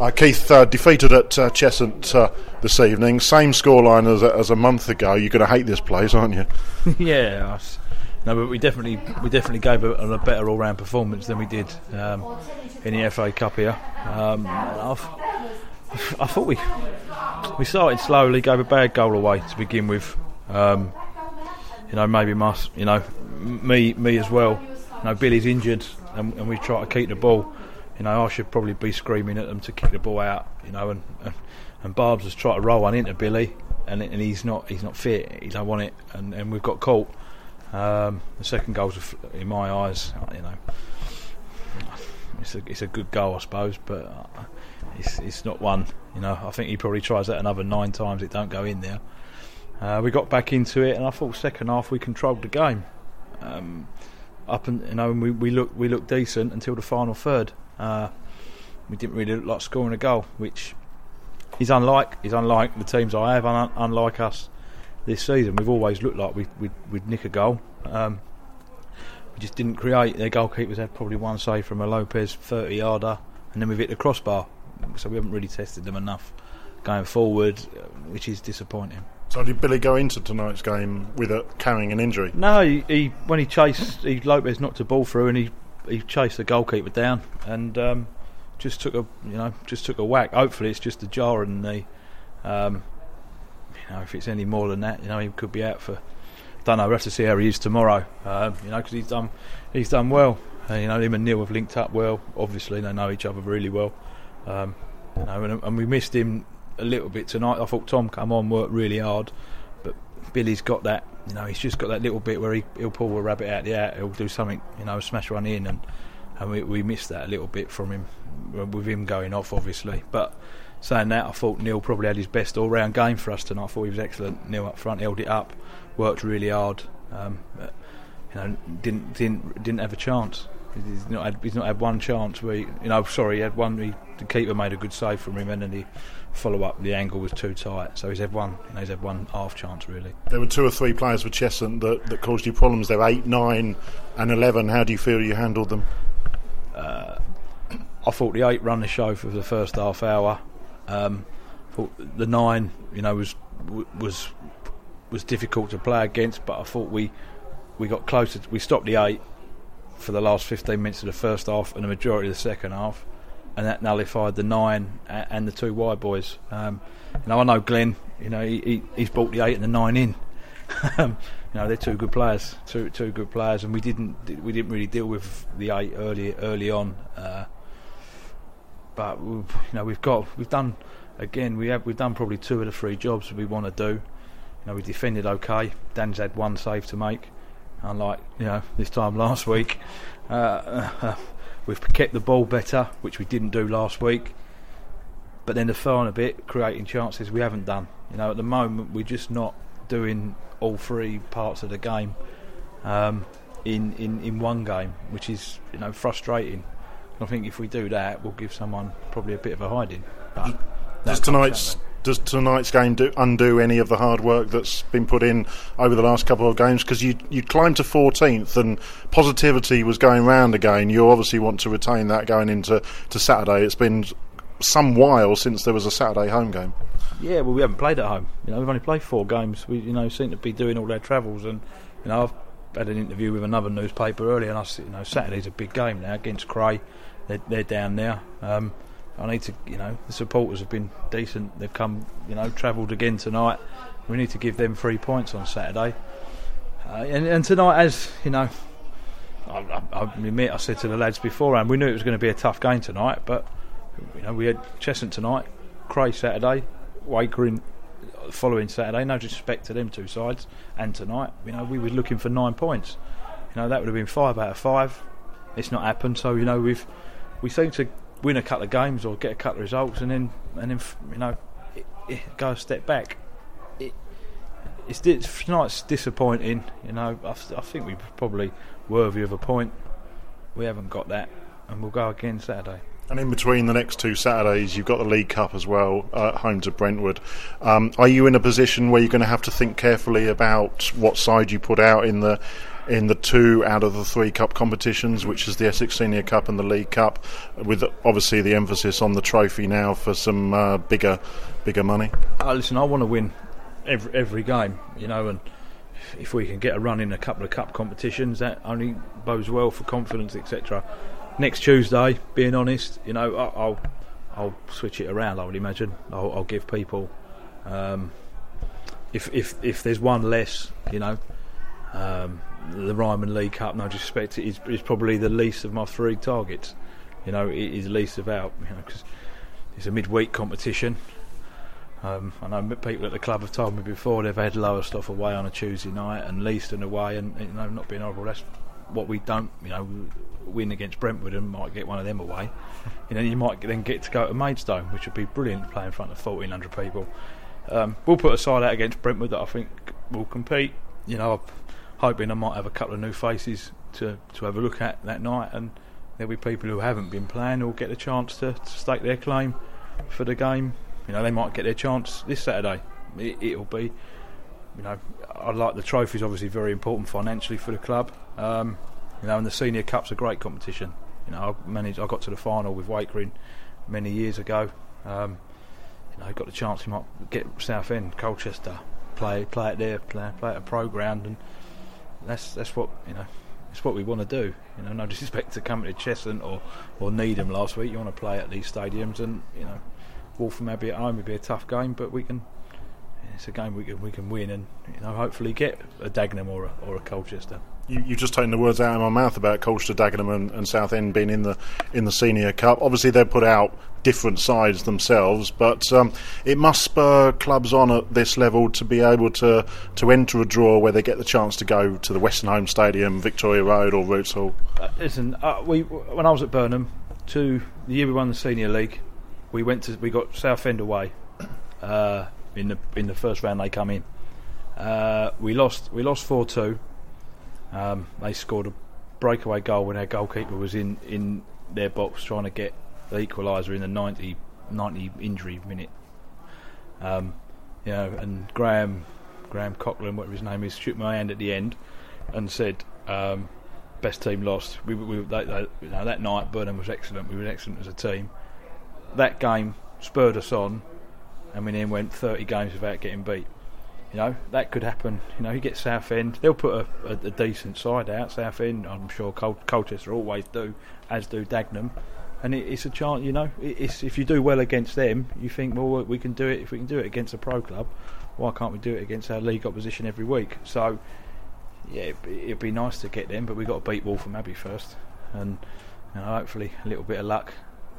Keith, defeated at Cheshunt this evening. Same scoreline as a month ago. You're going to hate this place, aren't you? Yeah. No, but we definitely gave a better all-round performance than we did in the FA Cup here. I thought we started slowly, gave a bad goal away to begin with. Maybe me as well. Billy's injured, and we try to keep the ball. I should probably be screaming at them to kick the ball out. And Barbs has tried to roll one into Billy, and he's not fit. He don't want it, and we've got caught. The second goal's, in my eyes, it's a good goal, I suppose, but it's not one. I think he probably tries that another 9 times. It don't go in there. We got back into it, and I thought second half we controlled the game. And we looked decent until the final third. We didn't really look like scoring a goal, which is unlike the teams I have, unlike us this season. We've always looked like we'd nick a goal. We just didn't create. Their goalkeepers had probably one save from a Lopez 30-yarder, and then we've hit the crossbar. So we haven't really tested them enough going forward, which is disappointing. So did Billy go into tonight's game with carrying an injury? No, when he chased, Lopez knocked the ball through, and he chased the goalkeeper down, and just took a whack. Hopefully it's just a jar in the knee. If it's any more than that, he could be out for. Don't know. We'll have to see how he is tomorrow. Because he's done well. Him and Neil have linked up well. Obviously, they know each other really well. And we missed him a little bit tonight. I thought Tom come on, worked really hard, but Billy's got that. He's just got that little bit where he'll pull a rabbit out the hat. He'll do something, smash one in, and we missed that a little bit from him, with him going off, obviously. But saying that, I thought Neil probably had his best all-round game for us tonight. I thought he was excellent. Neil up front held it up, worked really hard. Didn't have a chance. He's not had one chance where he had one. The keeper made a good save from him, and then the follow up, the angle was too tight. So he's had one half chance really. There were 2 or 3 players for Cheshunt that caused you problems. There were 8, 9, and 11. How do you feel you handled them? I thought the 8 run the show for the first half hour. Thought the 9, was difficult to play against, but I thought we got closer. We stopped the 8 for the last 15 minutes of the first half and the majority of the second half, and that nullified the 9 and the 2 wide boys. I know Glenn. He's brought the 8 and the 9 in. They're 2 good players, two good players, and we didn't really deal with the 8 early on. But we've done probably 2 of the 3 jobs we want to do. We defended okay. Dan's had 1 save to make, unlike this time last week. We've kept the ball better, which we didn't do last week. But then the final bit, creating chances, we haven't done. At the moment we're just not doing all 3 parts of the game in one game, which is frustrating. I think if we do that, we'll give someone probably a bit of a hiding. Does tonight's game undo any of the hard work that's been put in over the last couple of games? Because you climbed to 14th and positivity was going round again. You obviously want to retain that going into Saturday. It's been some while since there was a Saturday home game. Yeah, well, we haven't played at home. We've only played 4 games. We seem to be doing all our travels, and I've had an interview with another newspaper earlier, and Saturday's a big game now against Cray. They're down there. I need to, the supporters have been decent. They've come, travelled again tonight. We need to give them 3 points on Saturday. And tonight, as I admit, I said to the lads beforehand, we knew it was going to be a tough game tonight. But we had Cheshunt tonight, Cray Saturday, Waker in the following Saturday. No disrespect to them 2 sides. And tonight, we were looking for 9 points. That would have been 5 out of 5. It's not happened. So we seem to win a couple of games or get a couple of results, and then go a step back. Tonight's disappointing. I think we're probably worthy of a point. We haven't got that, and we'll go again Saturday. And in between the next 2 Saturdays, you've got the League Cup as well, home to Brentwood. Are you in a position where you're going to have to think carefully about what side you put out in the in the 2 out of the 3 cup competitions, which is the Essex Senior Cup and the League Cup, with obviously the emphasis on the trophy now for some bigger money? Listen, I want to win every game, and if we can get a run in a couple of cup competitions, that only bodes well for confidence, etc. Next Tuesday, being honest, I'll switch it around. I would imagine I'll give people, if there's one less, the Ryman League Cup, no disrespect, is probably the least of my 3 targets. It is least about, because it's a midweek competition. I know people at the club have told me before they've had Lowestoft away on a Tuesday night and Leiston away, and not being horrible, that's what we don't, win against Brentwood and might get one of them away. You might then get to go to Maidstone, which would be brilliant to play in front of 1,400 people. We'll put a side out against Brentwood that I think will compete. I'm hoping I might have a couple of new faces to have a look at that night, and there'll be people who haven't been playing who will get the chance to stake their claim for the game. They might get their chance this Saturday. It'll be, I like the trophy's obviously very important financially for the club. And the Senior Cup's a great competition. I got to the final with Wakering many years ago. I got the chance. You might get Southend, Colchester, play it there, play at a pro ground, and that's what it's what we want to do. No disrespect to coming to Cheshunt or Needham last week. You want to play at these stadiums, and Waltham Abbey at home would be a tough game, but it's a game we can win, and hopefully get a Dagenham or a Colchester. You've just taken the words out of my mouth about Colchester, Dagenham and Southend being in the Senior Cup. Obviously they've put out different sides themselves, but it must spur clubs on at this level to be able to enter a draw where they get the chance to go to the Western Home Stadium, Victoria Road or Roots Hall. Listen, when I was at Burnham, the year we won the Senior League, we got Southend away in the first round. They come in. We lost 4-2. They scored a breakaway goal when our goalkeeper was in their box trying to get the equaliser in the 90 injury minute. And Graham Coughlin, whatever his name is, shook my hand at the end and said, "Best team lost." That night Burnham was excellent. We were excellent as a team. That game spurred us on, and we then went 30 games without getting beat. That could happen. You get Southend, they'll put a decent side out. Southend, I'm sure Colchester always do, as do Dagenham, and it's a chance. It's if you do well against them, you think, well, we can do it. If we can do it against a pro club, why can't we do it against our league opposition every week? So yeah, it'd be nice to get them, but we've got to beat Waltham Abbey first, and hopefully a little bit of luck.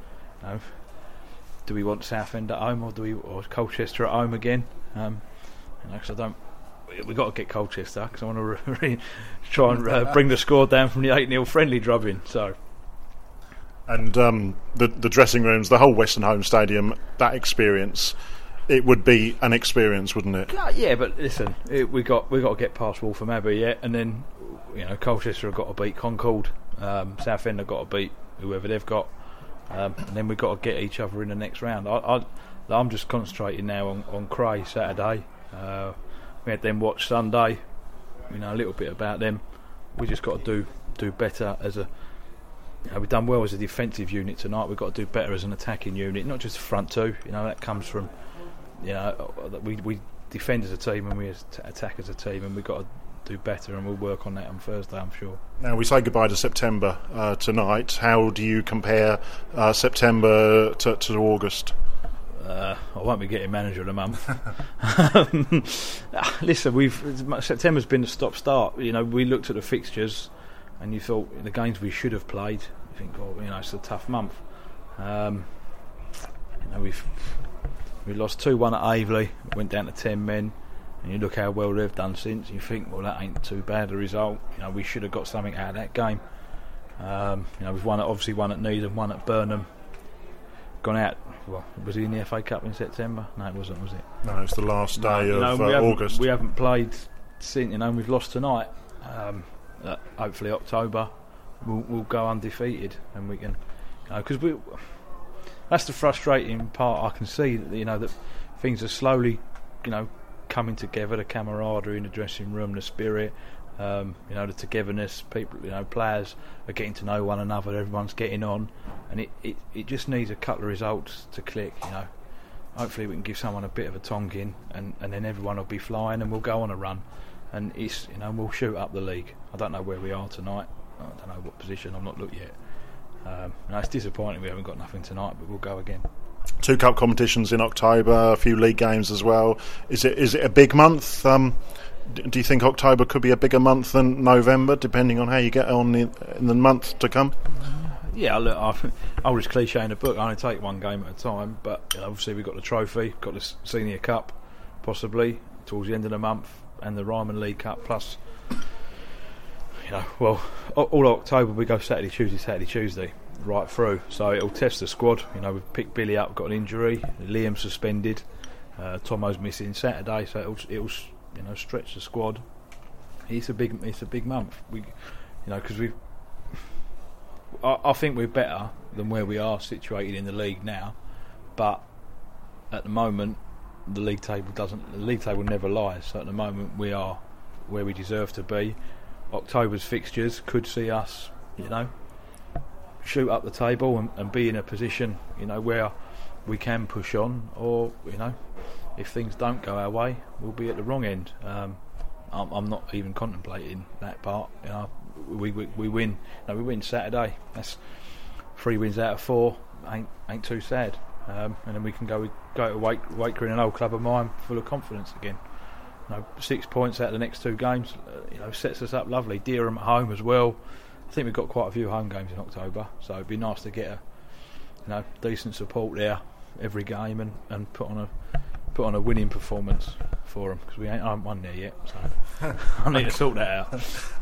Do we want Southend at home or Colchester at home again? Because we've got to get Colchester, because I want to try and bring the score down from the 8-0 friendly drubbing. So, and the dressing rooms, the whole Western Home Stadium, that experience, it would be an experience, wouldn't it? Yeah, but listen, we got to get past Waltham Abbey, and then Colchester have got to beat Concord, Southend have got to beat whoever they've got, and then we've got to get each other in the next round. I'm just concentrating now on Cray Saturday. We had them watch Sunday. We know a little bit about them. We just got to do better as a. We've done well as a defensive unit tonight. We've got to do better as an attacking unit, not just the front two. That comes from we defend as a team and we attack as a team, and we've got to do better, and we'll work on that on Thursday, I'm sure. Now we say goodbye to September tonight. How do you compare September to August? I won't be getting manager of the month. Listen, September's been a stop-start. We looked at the fixtures, and you thought the games we should have played. You think, it's a tough month. We lost 2-1 at Aveley. Went down to 10 men, and you look how well they've done since. You think, well, that ain't too bad a result. We should have got something out of that game. We've won at Needham, won at Burnham. Gone out. Well, was he in the FA Cup in September? No, it wasn't, was it? No, it's the last day of August. We haven't played since. We've lost tonight. Hopefully October we'll go undefeated, and we can, because that's the frustrating part. I can see that things are slowly, coming together. The camaraderie in the dressing room, the spirit. The togetherness, people, players are getting to know one another. Everyone's getting on, and it just needs a couple of results to click. Hopefully we can give someone a bit of a tonking, and then everyone will be flying, and we'll go on a run, and we'll shoot up the league. I don't know where we are tonight. I don't know what position. I've not looked yet. It's disappointing we haven't got nothing tonight, but we'll go again. 2 cup competitions in October, a few league games as well. Is it a big month? Do you think October could be a bigger month than November, depending on how you get on in the month to come? Yeah, look, oldest cliche in the book, I only take one game at a time, but obviously we've got the trophy, got the Senior Cup, possibly, towards the end of the month, and the Ryman League Cup, plus, all October we go Saturday, Tuesday, right through, so it'll test the squad. We've picked Billy up, got an injury, Liam suspended, Tomo's missing Saturday, so it'll stretch the squad. It's a big month. Because I think we're better than where we are situated in the league now, but at the moment the league table never lies. So at the moment we are where we deserve to be. October's fixtures could see us, shoot up the table and be in a position, where we can push on, or if things don't go our way, we'll be at the wrong end. I'm not even contemplating that part. We win. We win Saturday. That's 3 wins out of 4. Ain't too sad. And then we can go to Wake Green, an old club of mine, full of confidence again. 6 points out of the next 2 games. Sets us up lovely. Dereham at home as well. I think we've got quite a few home games in October, so it'd be nice to get a decent support there every game and put on a winning performance for them, because I haven't won there yet, so I need to sort that out.